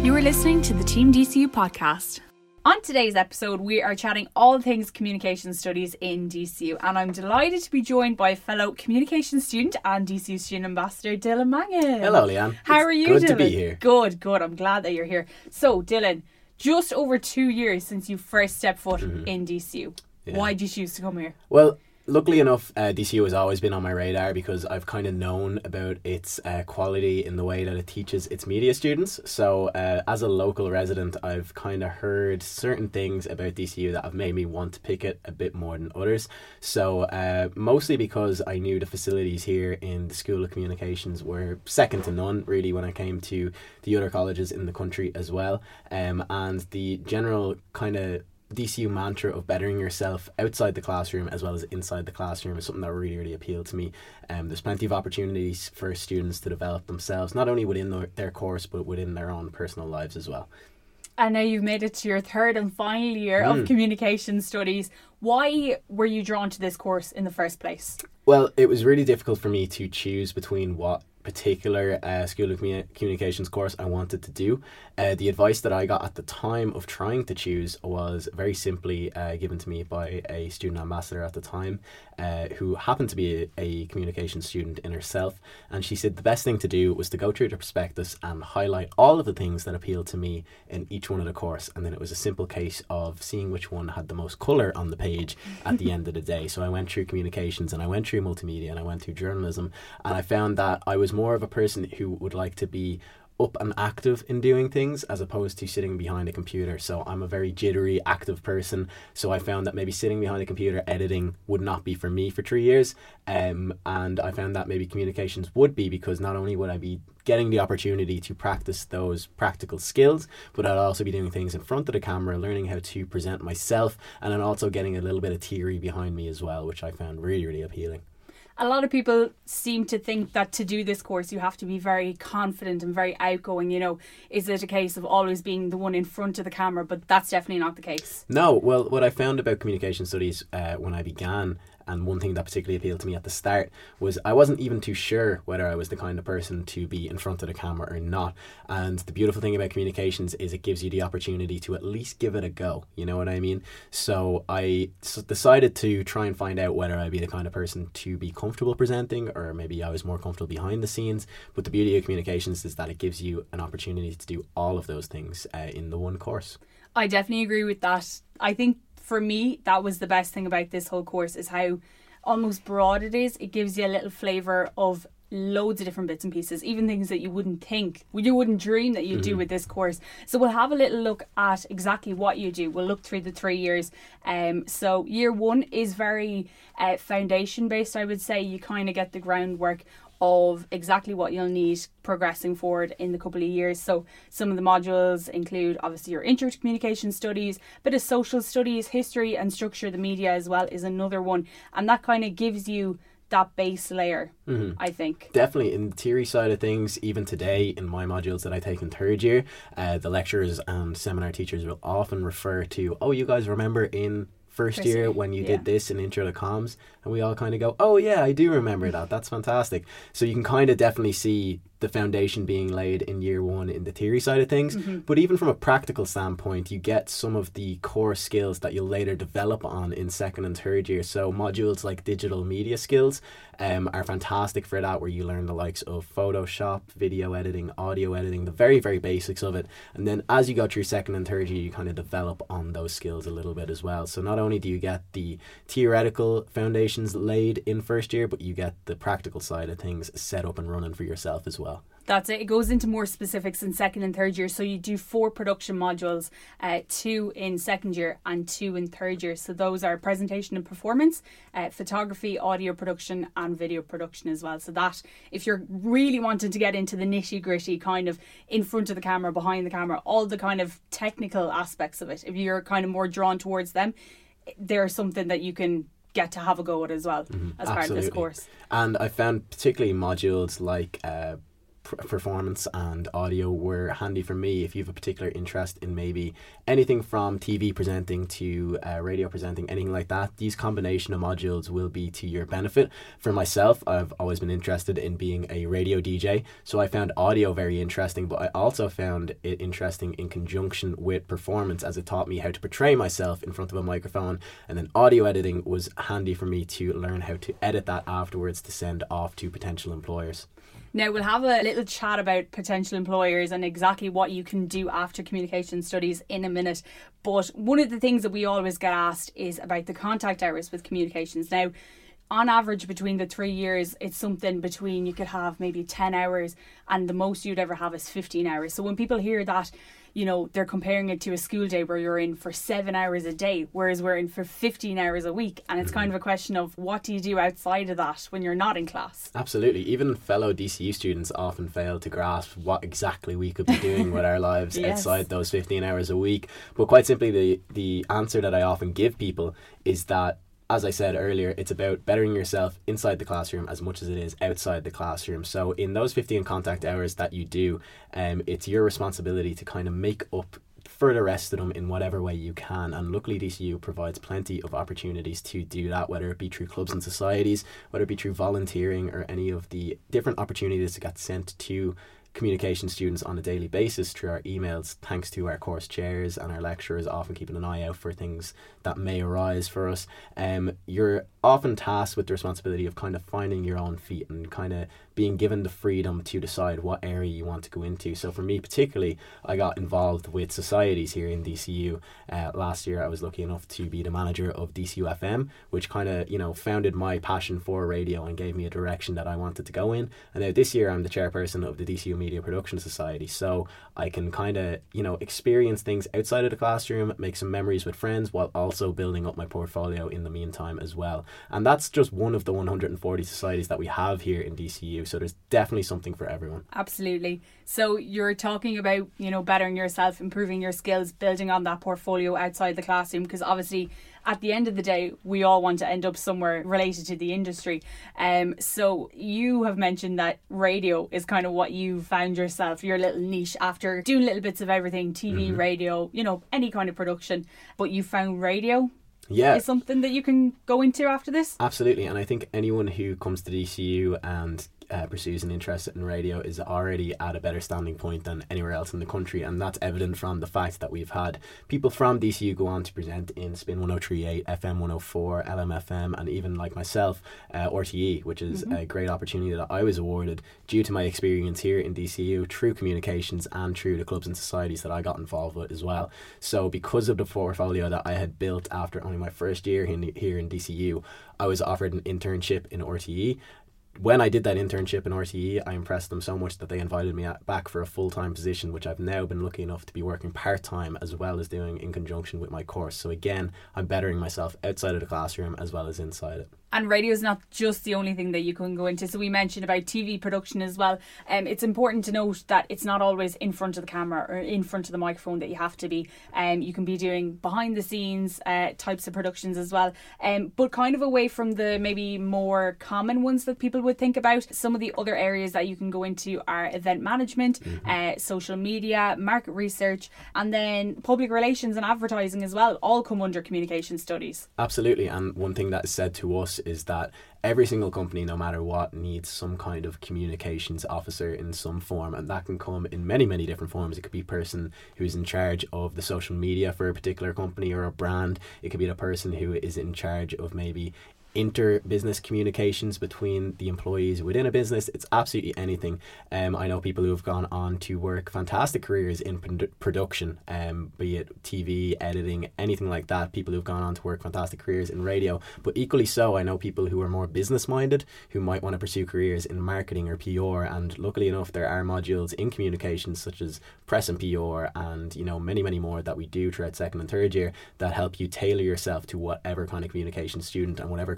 You are listening to the Team DCU podcast. On today's episode, we are chatting all things communication studies in DCU, and I'm delighted to be joined by fellow communication student and DCU student ambassador Dylan Mangan. Hello, Leanne. How are you, good Dylan? To be here. Good. I'm glad that you're here. So, Dylan, just over 2 years since you first stepped foot in DCU. Yeah. Why did you choose to come here? Well, luckily enough, DCU has always been on my radar because I've kind of known about its quality in the way that it teaches its media students. So as a local resident, I've kind of heard certain things about DCU that have made me want to pick it a bit more than others. So mostly because I knew the facilities here in the School of Communications were second to none, really, when I came to the other colleges in the country as well. And the general kind of DCU mantra of bettering yourself outside the classroom as well as inside the classroom is something that really appealed to me. There's plenty of opportunities for students to develop themselves, not only within their course but within their own personal lives as well. And now you've made it to your third and final year of communication studies. Why were you drawn to this course in the first place? Well, it was really difficult for me to choose between what particular School of Communications course I wanted to do. The advice that I got at the time of trying to choose was very simply given to me by a student ambassador at the time who happened to be a communications student in herself, and she said the best thing to do was to go through the prospectus and highlight all of the things that appealed to me in each one of the course, and then it was a simple case of seeing which one had the most colour on the page at the end of the day. So I went through communications and I went through multimedia and I went through journalism, and I found that I was more of a person who would like to be up and active in doing things as opposed to sitting behind a computer. So I'm a very jittery, active person. So I found that maybe sitting behind a computer editing would not be for me for 3 years. And I found that maybe communications would be, because not only would I be getting the opportunity to practice those practical skills, but I'd also be doing things in front of the camera, learning how to present myself, and then also getting a little bit of theory behind me as well, which I found really appealing. A lot of people seem to think that to do this course you have to be very confident and very outgoing. You know, is it a case of always being the one in front of the camera? But that's definitely not the case. No, well, what I found about communication studies when I began, and one thing that particularly appealed to me at the start, was I wasn't even too sure whether I was the kind of person to be in front of the camera or not. And the beautiful thing about communications is it gives you the opportunity to at least give it a go. You know what I mean? So I decided to try and find out whether I'd be the kind of person to be comfortable presenting, or maybe I was more comfortable behind the scenes. But the beauty of communications is that it gives you an opportunity to do all of those things in the one course. I definitely agree with that. I think for me, that was the best thing about this whole course, is how almost broad it is. It gives you a little flavour of loads of different bits and pieces, even things that you wouldn't dream that you'd do with this course. So we'll have a little look at exactly what you do. We'll look through the 3 years. So year one is very foundation based, I would say. You kind of get the groundwork of exactly what you'll need progressing forward in the couple of years. So some of the modules include obviously your intro to communication studies, bit of social studies, history and structure of the media as well is another one, and that kind of gives you that base layer, I think. Definitely. In the theory side of things, even today in my modules that I take in third year, the lecturers and seminar teachers will often refer to, oh, you guys remember in first year when you did this in Intro to Comms? And we all kind of go, oh yeah, I do remember that. That's fantastic. So you can kind of definitely see the foundation being laid in year one in the theory side of things. But even from a practical standpoint, you get some of the core skills that you'll later develop on in second and third year. So modules like digital media skills are fantastic for that, where you learn the likes of Photoshop, video editing, audio editing, the very basics of it. And then as you go through second and third year, you kind of develop on those skills a little bit as well. So not only do you get the theoretical foundations laid in first year, but you get the practical side of things set up and running for yourself as well. That's it. It goes into more specifics in second and third year. So you do 4 production modules, 2 in second year and 2 in third year. So those are presentation and performance, photography, audio production and video production as well. So that, if you're really wanting to get into the nitty gritty kind of in front of the camera, behind the camera, all the kind of technical aspects of it, if you're kind of more drawn towards them, they're something that you can get to have a go at as well as part of this course. And I found particularly modules like performance and audio were handy for me. If you have a particular interest in maybe anything from TV presenting to radio presenting, anything like that, these combination of modules will be to your benefit. For myself, I've always been interested in being a radio DJ, so I found audio very interesting, but I also found it interesting in conjunction with performance, as it taught me how to portray myself in front of a microphone. And then audio editing was handy for me to learn how to edit that afterwards to send off to potential employers. Now, we'll have a little chat about potential employers and exactly what you can do after communication studies in a minute. But one of the things that we always get asked is about the contact hours with communications. Now, on average, between the 3 years, it's something between, you could have maybe 10 hours and the most you'd ever have is 15 hours. So when people hear that, you know, they're comparing it to a school day where you're in for 7 hours a day, whereas we're in for 15 hours a week. And it's kind of a question of, what do you do outside of that when you're not in class? Absolutely. Even fellow DCU students often fail to grasp what exactly we could be doing with our lives Yes. outside those 15 hours a week. But quite simply, the answer that I often give people is that, as I said earlier, it's about bettering yourself inside the classroom as much as it is outside the classroom. So in those 15 contact hours that you do, it's your responsibility to kind of make up for the rest of them in whatever way you can. And luckily DCU provides plenty of opportunities to do that, whether it be through clubs and societies, whether it be through volunteering, or any of the different opportunities that get sent to communication students on a daily basis through our emails, thanks to our course chairs and our lecturers often keeping an eye out for things that may arise for us. You're often tasked with the responsibility of kind of finding your own feet and kind of being given the freedom to decide what area you want to go into. So for me particularly, I got involved with societies here in DCU. Last year I was lucky enough to be the manager of DCU FM, which kind of, you know, founded my passion for radio and gave me a direction that I wanted to go in. And now this year I'm the chairperson of the DCU Media Production Society, so I can kind of, you know, experience things outside of the classroom, make some memories with friends, while also building up my portfolio in the meantime as well. And that's just one of the 140 societies that we have here in DCU, so there's definitely something for everyone. Absolutely. So you're talking about, you know, bettering yourself, improving your skills, building on that portfolio outside the classroom, because obviously at the end of the day, we all want to end up somewhere related to the industry. So you have mentioned that radio is kind of what you found yourself, your little niche, after doing little bits of everything, TV, radio, you know, any kind of production. But you found radio is something that you can go into after this? Absolutely. And I think anyone who comes to DCU and pursues an interest in radio is already at a better standing point than anywhere else in the country, and that's evident from the fact that we've had people from DCU go on to present in Spin 103.8, FM 104, LMFM, and even like myself, RTE, which is a great opportunity that I was awarded due to my experience here in DCU through communications and through the clubs and societies that I got involved with as well. So because of the portfolio that I had built after only my first year here in DCU, I was offered an internship in RTE. When I did that internship in RTE, I impressed them so much that they invited me back for a full-time position, which I've now been lucky enough to be working part-time as well as doing in conjunction with my course. So again, I'm bettering myself outside of the classroom as well as inside it. And radio is not just the only thing that you can go into. So we mentioned about TV production as well. It's important to note that it's not always in front of the camera or in front of the microphone that you have to be. You can be doing behind the scenes types of productions as well. But kind of away from the maybe more common ones that people would think about. Some of the other areas that you can go into are event management, social media, market research, and then public relations and advertising as well, all come under communication studies. Absolutely. And one thing that is said to us is that every single company, no matter what, needs some kind of communications officer in some form, and that can come in many, many different forms. It could be a person who's in charge of the social media for a particular company or a brand. It could be the person who is in charge of maybe inter-business communications between the employees within a business. It's absolutely anything. I know people who have gone on to work fantastic careers in production, be it TV, editing, anything like that. People who've gone on to work fantastic careers in radio. But equally so, I know people who are more business-minded who might want to pursue careers in marketing or PR. And luckily enough, there are modules in communications such as press and PR and, you know, many, many more that we do throughout second and third year that help you tailor yourself to whatever kind of communication student and whatever kind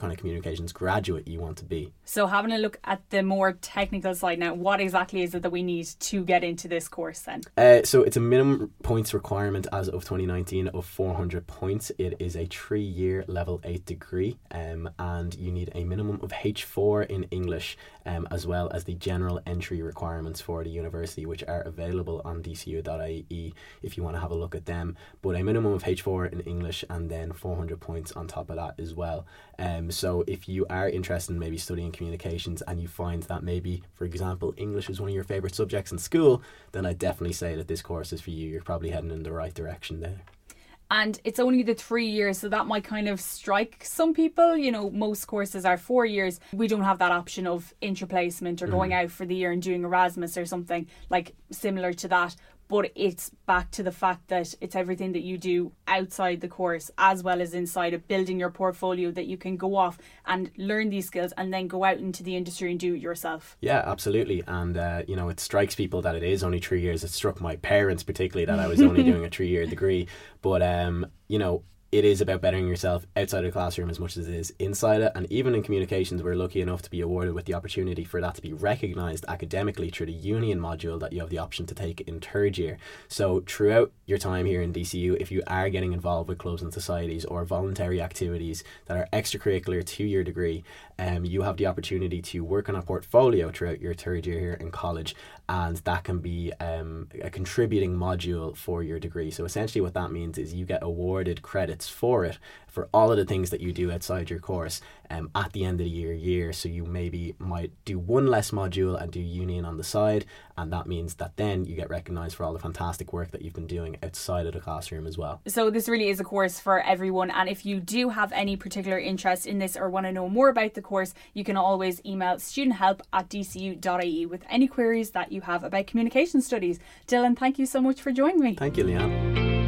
kind of communications graduate you want to be. So having a look at the more technical side now, what exactly is it that we need to get into this course then? So it's a minimum points requirement as of 2019 of 400 points. It is a 3-year level 8 degree, and you need a minimum of H4 in English, as well as the general entry requirements for the university, which are available on dcu.ie if you want to have a look at them. But a minimum of H4 in English and then 400 points on top of that as well. So if you are interested in maybe studying communications and you find that maybe, for example, English is one of your favourite subjects in school, then I'd definitely say that this course is for you. You're probably heading in the right direction there. And it's only the 3 years, so that might kind of strike some people. You know, most courses are 4 years. We don't have that option of interplacement or going out for the year and doing Erasmus or something like similar to that. But it's back to the fact that it's everything that you do outside the course as well as inside it, building your portfolio that you can go off and learn these skills and then go out into the industry and do it yourself. Yeah, absolutely. And, you know, it strikes people that it is only 3 years. It struck my parents particularly that I was only doing a 3-year degree. But, you know, it is about bettering yourself outside of the classroom as much as it is inside it. And even in communications, we're lucky enough to be awarded with the opportunity for that to be recognised academically through the union module that you have the option to take in 3rd year. So throughout your time here in DCU, if you are getting involved with clubs and societies or voluntary activities that are extracurricular to your degree, you have the opportunity to work on a portfolio throughout your 3rd year here in college, and that can be a contributing module for your degree. So essentially what that means is you get awarded credits for it, for all of the things that you do outside your course at the end of the year. So you maybe might do one less module and do union on the side, and that means that then you get recognised for all the fantastic work that you've been doing outside of the classroom as well. So this really is a course for everyone, and if you do have any particular interest in this or want to know more about the course, you can always email studenthelp@dcu.ie with any queries that you have about communication studies. Dylan, thank you so much for joining me. Thank you, Leanne.